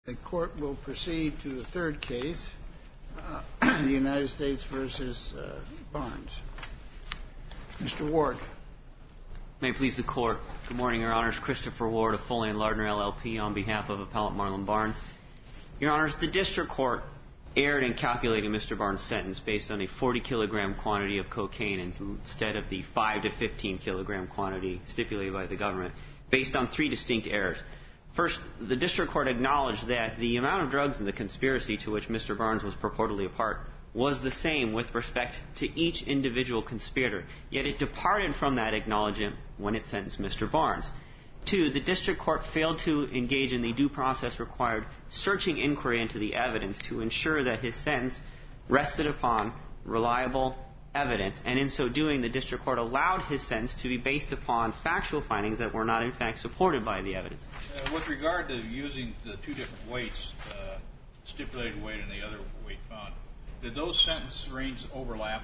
The court will proceed to the third case, the United States versus Barnes. Mr. Ward. May it please the court. Good morning, Your Honors. Christopher Ward of Foley & Lardner, LLP, on behalf of Appellant Marlon Barnes. Your Honors, the district court erred in calculating Mr. Barnes' sentence based on a 40-kilogram quantity of cocaine instead of the 5 to 15-kilogram quantity stipulated by the government, based on three distinct errors. First, the district court acknowledged that the amount of drugs in the conspiracy to which Mr. Barnes was purportedly a part was the same with respect to each individual conspirator, yet it departed from that acknowledgement when it sentenced Mr. Barnes. Two, the district court failed to engage in the due process required searching inquiry into the evidence to ensure that his sentence rested upon reliable evidence, and in so doing, the district court allowed his sentence to be based upon factual findings that were not in fact supported by the evidence. With regard to using the two different weights, stipulated weight and the other weight found, did those sentence ranges overlap?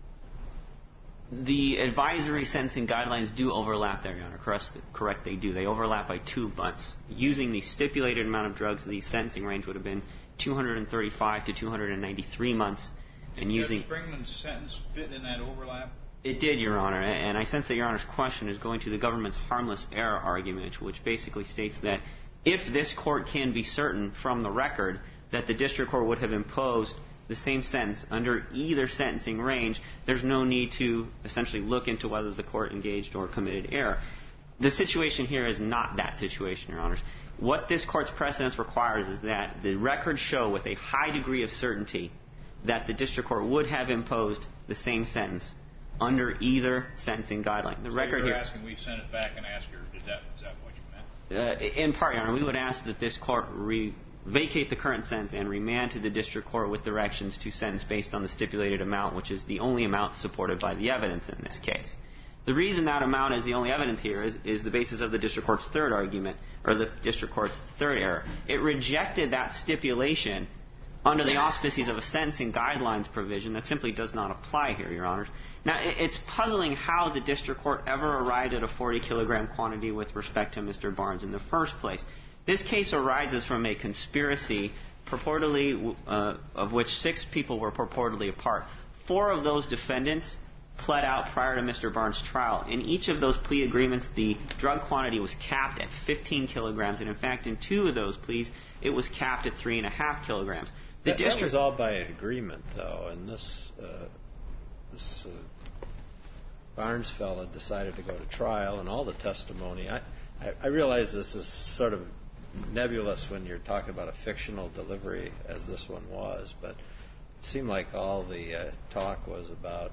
The advisory sentencing guidelines do overlap there, Your Honor. Correct, they do. They overlap by 2 months. Using the stipulated amount of drugs, the sentencing range would have been 235 to 293 months. And using Springman's sentence fit in that overlap? It did, Your Honor, and I sense that Your Honor's question is going to the government's harmless error argument, which basically states that if this court can be certain from the record that the district court would have imposed the same sentence under either sentencing range, there's no need to essentially look into whether the court engaged or committed error. The situation here is not that situation, Your Honors. What this court's precedence requires is that the record show with a high degree of certainty that the district court would have imposed the same sentence under either sentencing guideline. The record you're here, asking we send it back and ask her, is that what you meant? In part, Your Honor, we would ask that this court vacate the current sentence and remand to the district court with directions to sentence based on the stipulated amount, which is the only amount supported by the evidence in this case. The reason that amount is the only evidence here is the basis of the district court's third argument, or the district court's third error. It rejected that stipulation under the auspices of a sentencing guidelines provision that simply does not apply here, Your Honors. Now, it's puzzling how the district court ever arrived at a 40-kilogram quantity with respect to Mr. Barnes in the first place. This case arises from a conspiracy purportedly of which 6 people were purportedly a part. 4 of those defendants pled out prior to Mr. Barnes' trial. In each of those plea agreements, the drug quantity was capped at 15 kilograms, and in fact, in 2 of those pleas, it was capped at 3.5 kilograms. That was all by agreement, though, and this Barnes fellow decided to go to trial, and all the testimony. I realize this is sort of nebulous when you're talking about a fictional delivery, as this one was, but it seemed like all the talk was about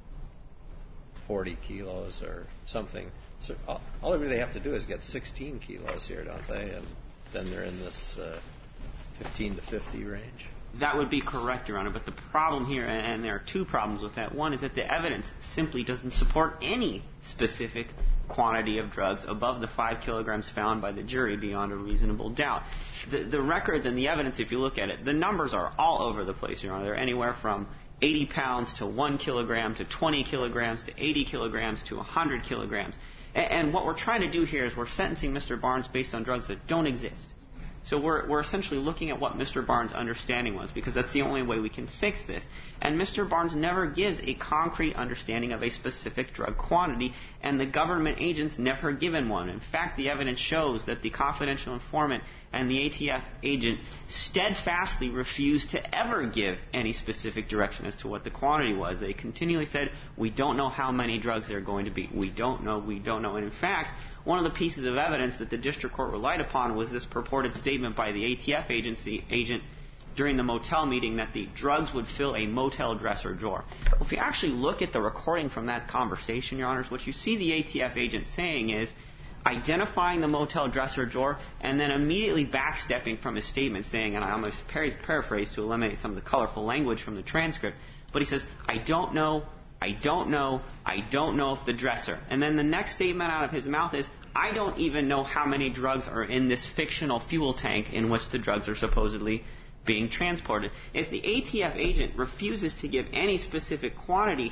40 kilos or something. So all they really have to do is get 16 kilos here, don't they? And then they're in this 15 to 50 range. That would be correct, Your Honor, but the problem here, and there are 2 problems with that. One is that the evidence simply doesn't support any specific quantity of drugs above the 5 kilograms found by the jury beyond a reasonable doubt. The records and the evidence, if you look at it, the numbers are all over the place, Your Honor. They're anywhere from 80 pounds to 1 kilogram to 20 kilograms to 80 kilograms to 100 kilograms. And what we're trying to do here is we're sentencing Mr. Barnes based on drugs that don't exist. So we're essentially looking at what Mr. Barnes' understanding was, because that's the only way we can fix this. And Mr. Barnes never gives a concrete understanding of a specific drug quantity, and the government agents never given one. In fact, the evidence shows that the confidential informant and the ATF agent steadfastly refused to ever give any specific direction as to what the quantity was. They continually said, we don't know how many drugs there are going to be. We don't know. And in fact, one of the pieces of evidence that the district court relied upon was this purported statement by the ATF agent during the motel meeting that the drugs would fill a motel dresser drawer. Well, if you actually look at the recording from that conversation, Your Honors, what you see the ATF agent saying is identifying the motel dresser drawer and then immediately backstepping from his statement saying, and I'm going to paraphrase to eliminate some of the colorful language from the transcript, but he says, I don't know if the dresser. And then the next statement out of his mouth is, I don't even know how many drugs are in this fictional fuel tank in which the drugs are supposedly being transported. If the ATF agent refuses to give any specific quantity here,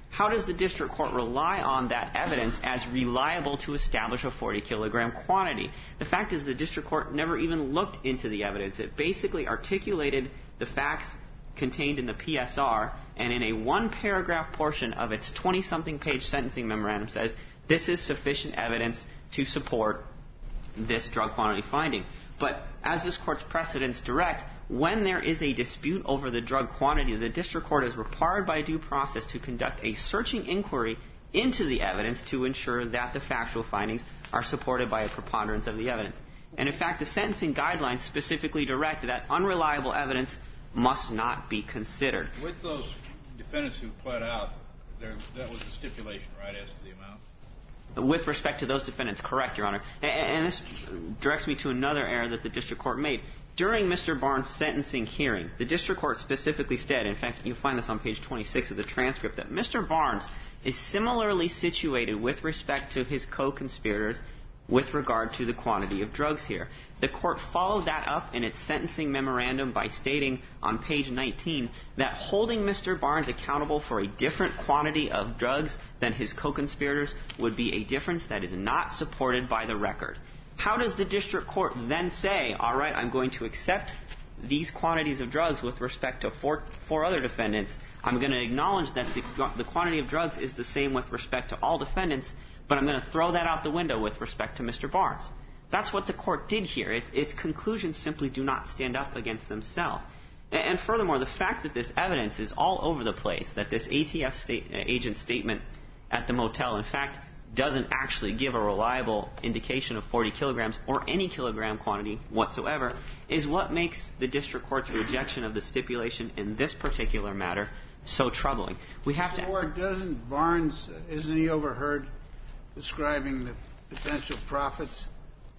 how does the district court rely on that evidence as reliable to establish a 40-kilogram quantity? The fact is the district court never even looked into the evidence. It basically articulated the facts contained in the PSR, and in a one-paragraph portion of its 20-something page sentencing memorandum says, this is sufficient evidence to support this drug quantity finding. But as this court's precedents direct, when there is a dispute over the drug quantity, the district court is required by due process to conduct a searching inquiry into the evidence to ensure that the factual findings are supported by a preponderance of the evidence. And in fact, the sentencing guidelines specifically direct that unreliable evidence must not be considered. With those defendants who pled out, that was a stipulation, right, as to the amount? With respect to those defendants, correct, Your Honor. And this directs me to another error that the district court made. During Mr. Barnes' sentencing hearing, the district court specifically said, in fact, you'll find this on page 26 of the transcript, that Mr. Barnes is similarly situated with respect to his co-conspirators with regard to the quantity of drugs here. The court followed that up in its sentencing memorandum by stating on page 19 that holding Mr. Barnes accountable for a different quantity of drugs than his co-conspirators would be a difference that is not supported by the record. How does the district court then say, all right, I'm going to accept these quantities of drugs with respect to four other defendants. I'm going to acknowledge that the quantity of drugs is the same with respect to all defendants, but I'm going to throw that out the window with respect to Mr. Barnes. That's what the court did here. Its conclusions simply do not stand up against themselves. And furthermore, the fact that this evidence is all over the place, that this ATF agent statement at the motel, in fact, doesn't actually give a reliable indication of 40 kilograms or any kilogram quantity whatsoever, is what makes the district court's rejection of the stipulation in this particular matter so troubling. We have to... Or doesn't Barnes, isn't he overheard describing the potential profits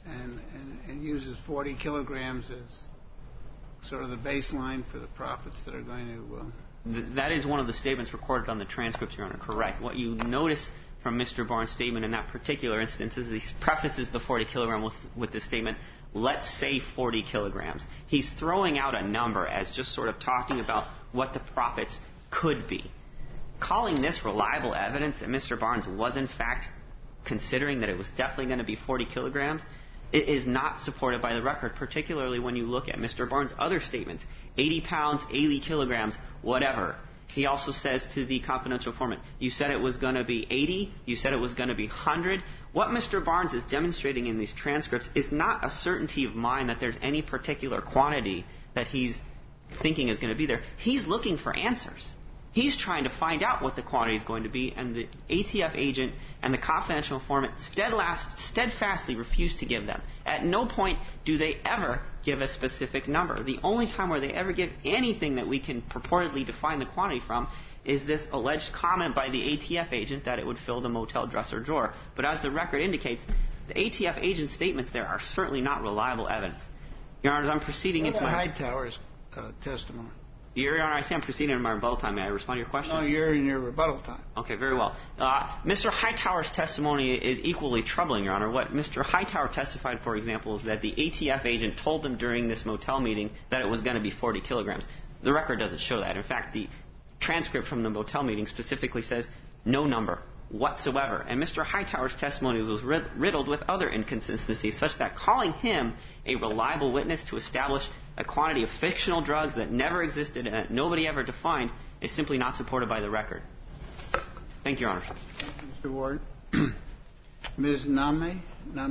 and uses 40 kilograms as sort of the baseline for the profits that are going to... That is one of the statements recorded on the transcripts, Your Honor, correct. What you notice from Mr. Barnes' statement in that particular instance is he prefaces the 40 kilogram with the statement, let's say 40 kilograms. He's throwing out a number as just sort of talking about what the profits could be. Calling this reliable evidence that Mr. Barnes was in fact considering that it was definitely going to be 40 kilograms, it is not supported by the record, particularly when you look at Mr. Barnes' other statements. 80 pounds, 80 kilograms, whatever. He also says to the confidential informant, you said it was going to be 80, you said it was going to be 100. What Mr. Barnes is demonstrating in these transcripts is not a certainty of mind that there's any particular quantity that he's thinking is going to be there. He's looking for answers. He's trying to find out what the quantity is going to be, and the ATF agent and the confidential informant steadfastly refuse to give them. At no point do they ever give a specific number. The only time where they ever give anything that we can purportedly define the quantity from is this alleged comment by the ATF agent that it would fill the motel dresser drawer. But as the record indicates, the ATF agent's statements there are certainly not reliable evidence. Your Honor, I'm proceeding into my... Hightower's testimony. Your Honor, I say I'm proceeding in my rebuttal time. May I respond to your question? No, you're in your rebuttal time. Okay, very well. Mr. Hightower's testimony is equally troubling, Your Honor. What Mr. Hightower testified, for example, is that the ATF agent told them during this motel meeting that it was going to be 40 kilograms. The record doesn't show that. In fact, the transcript from the motel meeting specifically says no number whatsoever. And Mr. Hightower's testimony was riddled with other inconsistencies, such that calling him a reliable witness to establish a quantity of fictional drugs that never existed and that nobody ever defined is simply not supported by the record. Thank you, Your Honor. Thank you, Mr. Ward. Ms. Name?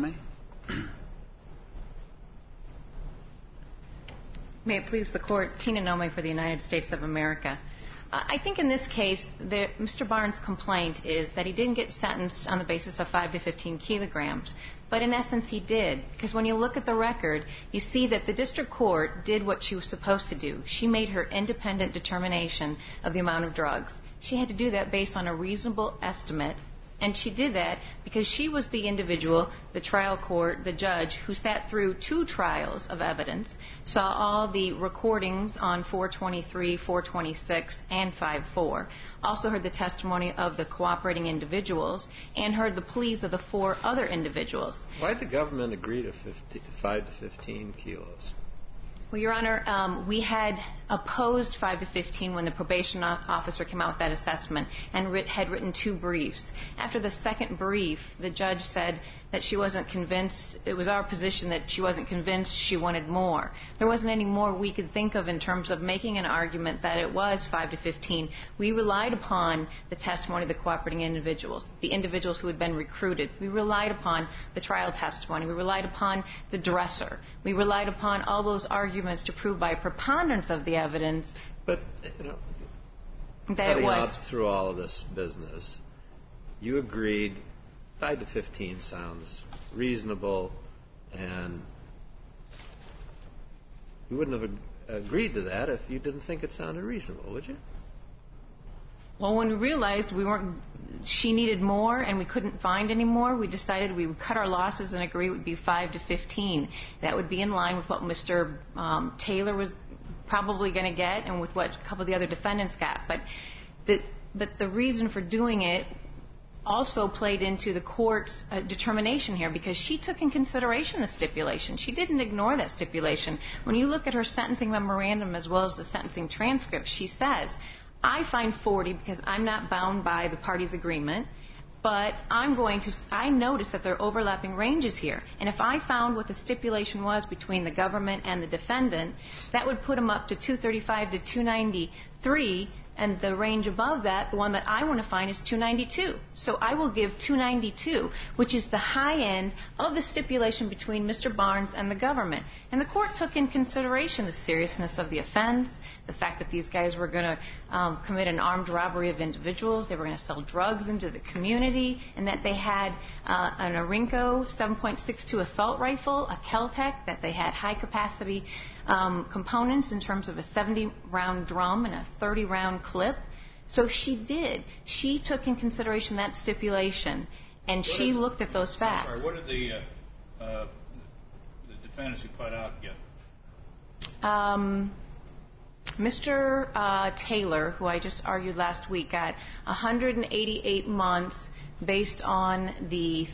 May it please the Court, Tina Nome for the United States of America. I think in this case, Mr. Barnes' complaint is that he didn't get sentenced on the basis of 5 to 15 kilograms. But in essence, he did. Because when you look at the record, you see that the district court did what she was supposed to do. She made her independent determination of the amount of drugs. She had to do that based on a reasonable estimate. And she did that because she was the individual, the trial court, the judge, who sat through 2 trials of evidence, saw all the recordings on 423, 426, and 54, also heard the testimony of the cooperating individuals, and heard the pleas of the 4 other individuals. Why did the government agree to 5 to 15 kilos? Well, Your Honor, we had opposed 5 to 15 when the probation officer came out with that assessment and had written 2 briefs. After the second brief, the judge said that she wasn't convinced. It was our position that she wasn't convinced, she wanted more. There wasn't any more we could think of in terms of making an argument that it was 5 to 15. We relied upon the testimony of the cooperating individuals, the individuals who had been recruited. We relied upon the trial testimony. We relied upon the dresser. We relied upon all those arguments to prove by preponderance of the evidence. But, that it was through all of this business, you agreed 5 to 15 sounds reasonable, and you wouldn't have agreed to that if you didn't think it sounded reasonable, would you? Well, when we realized she needed more and we couldn't find any more, we decided we would cut our losses and agree it would be 5 to 15. That would be in line with what Mr. Taylor was probably going to get and with what a couple of the other defendants got. But the reason for doing it also played into the court's determination here, because she took in consideration the stipulation. She didn't ignore that stipulation. When you look at her sentencing memorandum as well as the sentencing transcript, she says, I find 40 because I'm not bound by the party's agreement, but I notice that there are overlapping ranges here. And if I found what the stipulation was between the government and the defendant, that would put them up to 235 to 293, and the range above that, the one that I want to find, is 292. So I will give 292, which is the high end of the stipulation between Mr. Barnes and the government. And the court took in consideration the seriousness of the offense, the fact that these guys were going to commit an armed robbery of individuals, they were going to sell drugs into the community, and that they had an Orinco 7.62 assault rifle, a Kel-Tec, that they had high-capacity components in terms of a 70-round drum and a 30-round clip. So she did. She took in consideration that stipulation, and she looked at those facts. I'm sorry, what did the defendants who pled out get? Mr. Taylor, who I just argued last week, got 188 months based on the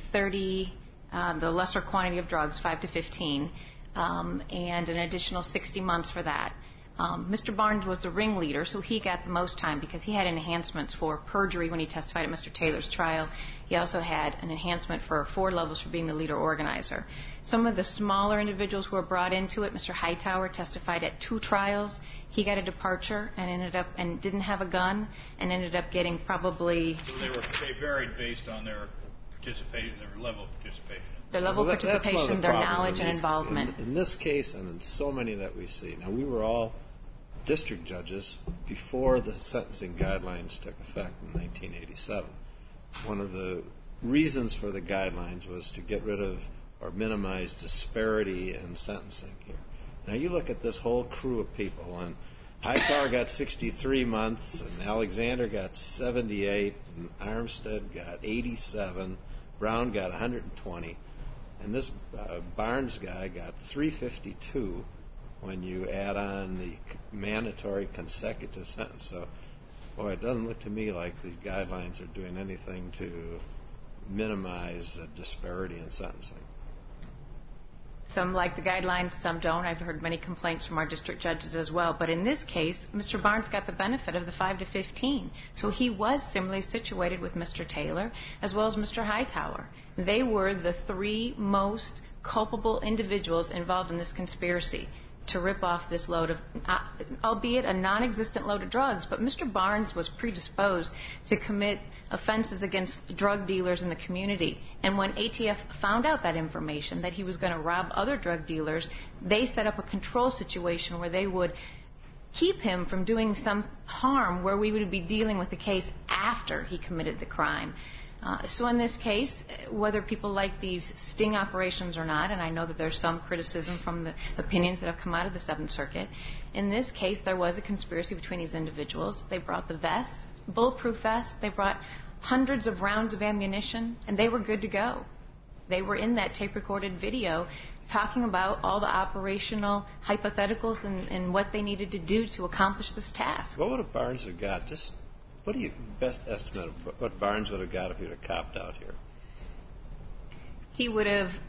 lesser quantity of drugs, 5 to 15, and an additional 60 months for that. Mr. Barnes was the ringleader, so he got the most time because he had enhancements for perjury when he testified at Mr. Taylor's trial. He also had an enhancement for 4 levels for being the leader organizer. Some of the smaller individuals who were brought into it, Mr. Hightower testified at 2 trials. He got a departure and didn't have a gun and ended up getting probably. So they varied based on their participation, their level of participation. Their level of participation, their knowledge and involvement. In this case, and in so many that we see, now we were all district judges before the sentencing guidelines took effect in 1987. One of the reasons for the guidelines was to get rid of or minimize disparity in sentencing here. Now you look at this whole crew of people, and Hightower got 63 months, and Alexander got 78, and Armstead got 87, Brown got 120, and this Barnes guy got 352 when you add on the mandatory consecutive sentence. So, boy, it doesn't look to me like these guidelines are doing anything to minimize disparity in sentencing. Some like the guidelines, some don't. I've heard many complaints from our district judges as well. But in this case, Mr. Barnes got the benefit of the 5 to 15. So he was similarly situated with Mr. Taylor as well as Mr. Hightower. They were the 3 most culpable individuals involved in this conspiracy to rip off this load of, albeit a non-existent load of drugs, but Mr. Barnes was predisposed to commit offenses against drug dealers in the community. And when ATF found out that information, that he was going to rob other drug dealers, they set up a control situation where they would keep him from doing some harm, where we would be dealing with the case after he committed the crime. So in this case, whether people like these sting operations or not, and I know that there's some criticism from the opinions that have come out of the Seventh Circuit, in this case there was a conspiracy between these individuals. They brought the vests, bulletproof vests, they brought hundreds of rounds of ammunition, and they were good to go. They were in that tape-recorded video talking about all the operational hypotheticals and what they needed to do to accomplish this task. What would a Barnes have got? What do you best estimate of what Barnes would have got if he would have copped out here? He would have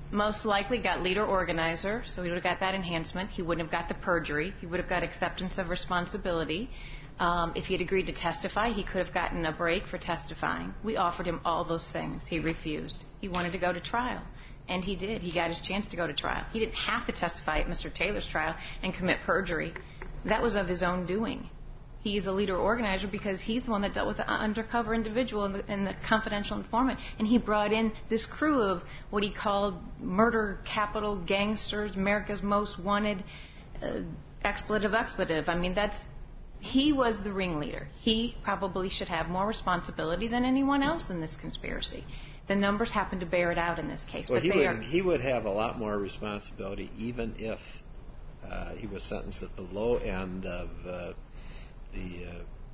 most likely got leader organizer, so he would have got that enhancement. He wouldn't have got the perjury. He would have got acceptance of responsibility. If he had agreed to testify, he could have gotten a break for testifying. We offered him all those things. He refused. He wanted to go to trial, and he did. He got his chance to go to trial. He didn't have to testify at Mr. Taylor's trial and commit perjury. That was of his own doing. He's a leader organizer because he's the one that dealt with the undercover individual and the confidential informant. And he brought in this crew of what he called murder capital gangsters, America's most wanted expletive. I mean, he was the ringleader. He probably should have more responsibility than anyone else in this conspiracy. The numbers happen to bear it out in this case. Well, but he would have a lot more responsibility even if he was sentenced at the low end of the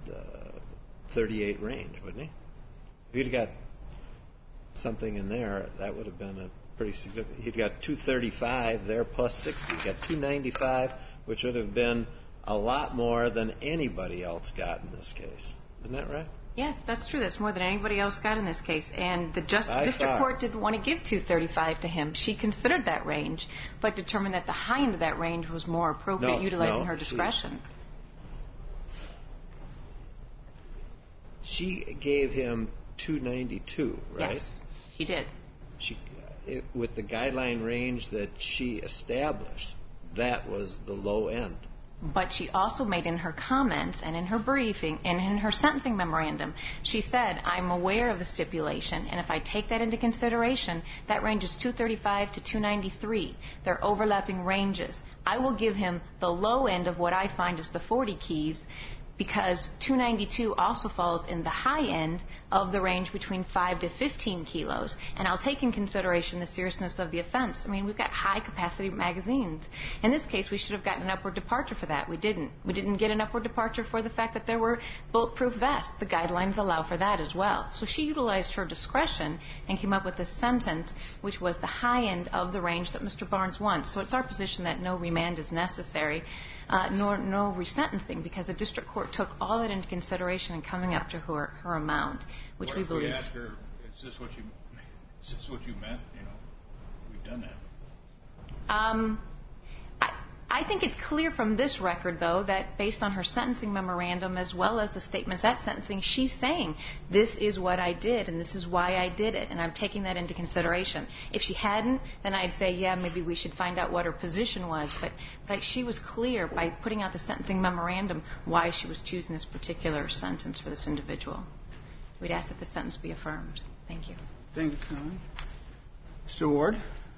38 range, wouldn't he? If he'd got something in there, that would have been a pretty significant. He'd got 235 there plus 60. He got 295, which would have been a lot more than anybody else got in this case. Isn't that right? Yes, that's true. That's more than anybody else got in this case. And the district court didn't want to give 235 to him. She considered that range, but determined that the high end of that range was more appropriate, utilizing her discretion. She gave him 292, right? Yes, she did. With the guideline range that she established, that was the low end. But she also made in her comments and in her briefing and in her sentencing memorandum, she said, I'm aware of the stipulation, and if I take that into consideration, that range is 235 to 293. They're overlapping ranges. I will give him the low end of what I find is the 40 keys, because 292 also falls in the high end of the range between 5 to 15 kilos. And I'll take in consideration the seriousness of the offense. I mean, we've got high-capacity magazines. In this case, we should have gotten an upward departure for that. We didn't. We didn't get an upward departure for the fact that there were bulletproof vests. The guidelines allow for that as well. So she utilized her discretion and came up with a sentence which was the high end of the range that Mr. Barnes wants. So it's our position that no remand is necessary. Nor no resentencing, because the district court took all that into consideration in coming up to her amount, which we believe. What if we ask her, is this what you meant? You know, we've done that. I think it's clear from this record, though, that based on her sentencing memorandum as well as the statements at sentencing, she's saying, this is what I did and this is why I did it, and I'm taking that into consideration. If she hadn't, then I'd say, yeah, maybe we should find out what her position was. But she was clear by putting out the sentencing memorandum why she was choosing this particular sentence for this individual. We'd ask that the sentence be affirmed. Thank you. Thank you, Connie. Mr. Ward?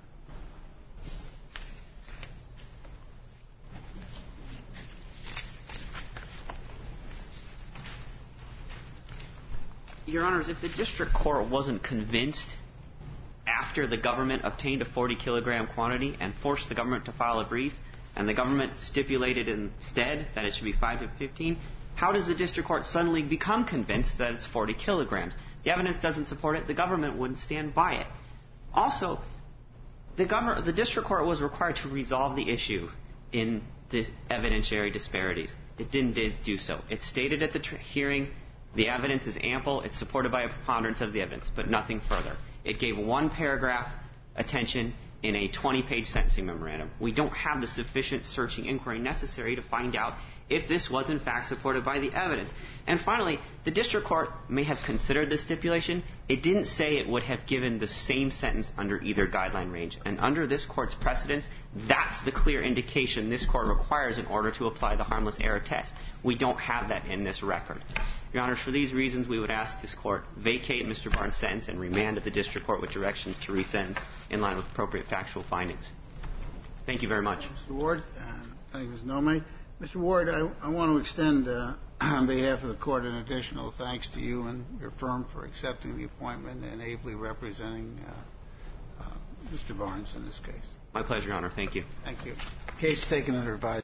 Your Honors, if the district court wasn't convinced after the government obtained a 40-kilogram quantity and forced the government to file a brief, and the government stipulated instead that it should be 5 to 15, how does the district court suddenly become convinced that it's 40 kilograms? The evidence doesn't support it. The government wouldn't stand by it. Also, the district court was required to resolve the issue in the evidentiary disparities. It didn't do so. It stated at the hearing, the evidence is ample, it's supported by a preponderance of the evidence, but nothing further. It gave one paragraph attention in a 20-page sentencing memorandum. We don't have the sufficient searching inquiry necessary to find out if this was in fact supported by the evidence. And finally, the district court may have considered this stipulation. It didn't say it would have given the same sentence under either guideline range. And under this court's precedence, that's the clear indication this court requires in order to apply the harmless error test. We don't have that in this record. Your Honors, for these reasons, we would ask this court vacate Mr. Barnes' sentence and remand to the district court with directions to resentence in line with appropriate factual findings. Thank you very much. Mr. Ward, thank you, Ms. Nomay. Mr. Ward, I want to extend, on behalf of the court, an additional thanks to you and your firm for accepting the appointment and ably representing Mr. Barnes in this case. My pleasure, Your Honor. Thank you. Thank you. Case taken under advisement.